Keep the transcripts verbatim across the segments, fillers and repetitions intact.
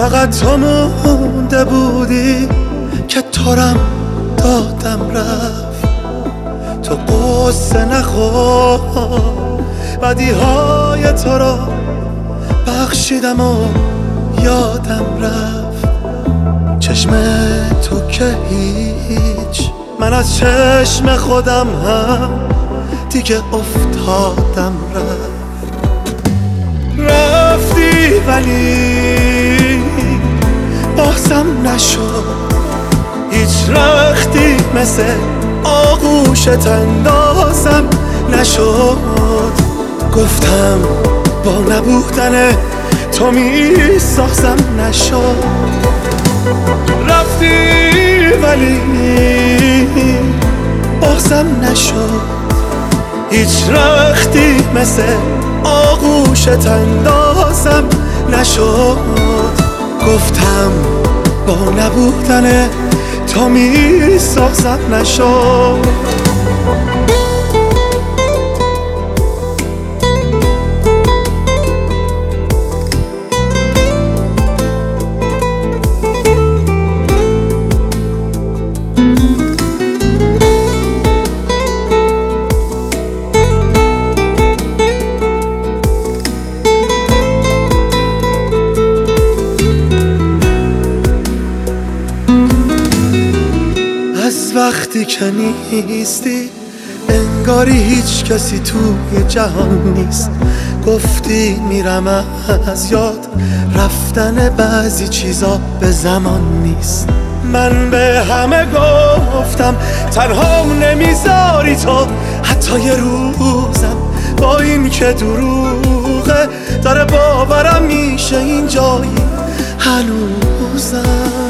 فقط تو مونده بودی که تارم دادم رفت. تو قصه نخور، بدی های تو را بخشیدم و یادم رفت. چشم تو که هیچ، من از چشم خودم هم دیگه افتادم رفت. رفتی ولی بازم نشد، هیچ رختی مثل آغوشت اندازم نشد. گفتم با نبودن تو می سازم نشد. رفتی ولی بازم نشد، هیچ رختی مثل آغوشت اندازم نشد. گفتم با نبودن تو می سازم نشد. از وقتی که نیستی انگاری هیچ کسی توی جهان نیست. گفتی میرم از یاد، رفتن بعضی چیزا به زمان نیست. من به همه گفتم تنها نمیذاری تو، حتی یه روزم با این که دروغه داره باورم میشه اینجایی هنوزم.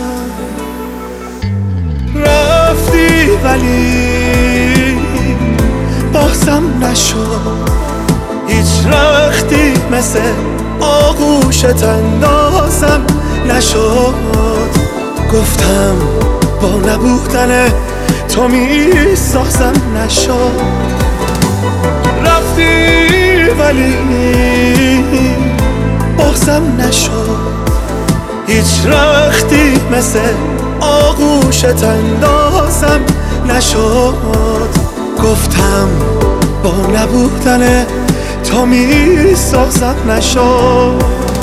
رفتی ولی بازم نشد، هیچ رختی مثل آغوشت اندازم نشد. گفتم با نبودن تو می سازم نشد. رفتی ولی بازم نشد، هیچ رختی مثل آغوشت اندازم نشد. گفتم با نبودن تو می سازم نشد.